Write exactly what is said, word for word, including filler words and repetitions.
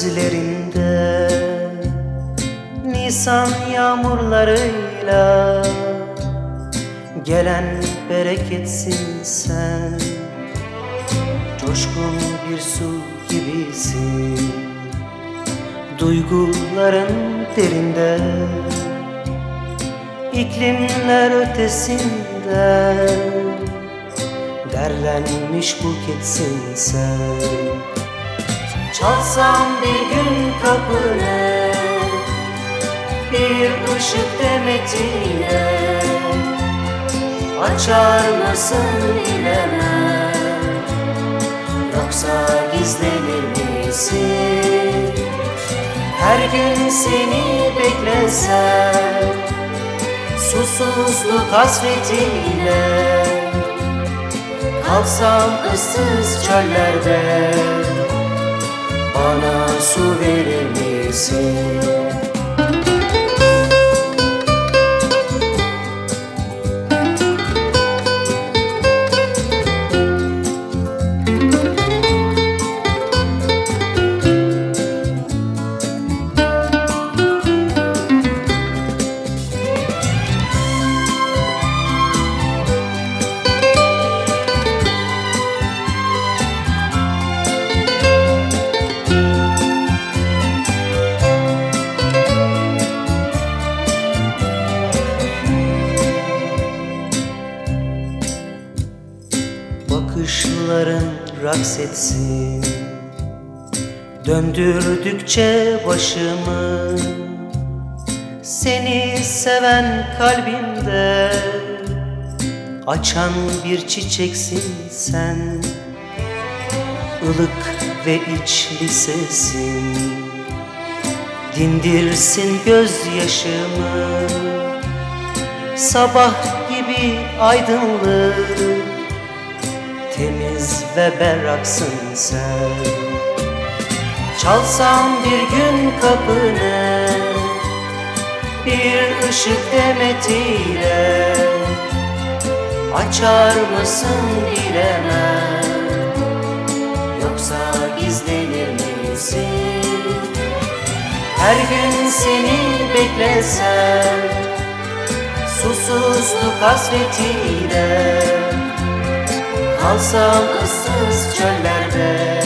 gözlerinde Nisan yağmurlarıyla gelen bereketsin sen. Coşkun bir su gibisin, duyguların derinde, iklimler ötesinde derlenmiş buketsin sen. Çalsam bir gün kapını, bir ışık demetiyle açar mısın bilemem, yoksa gizlenir misin? Her gün seni beklesem, susuzluk hasretiyle kalsam ıssız çöllerde, bana su verir misin? Bakışların raks etsin, döndürdükçe başımı. Seni seven kalbimde açan bir çiçeksin sen. Ilık ve içli sesin dindirsin gözyaşımı. Sabah gibi aydınlık, temiz ve berraksın sen. Çalsam bir gün kapını, bir ışık demetiyle açar mısın bilemem, yoksa gizlenir misin? Her gün seni beklesem, susuzluk hasretiyle kalsam ıssız çöllerde,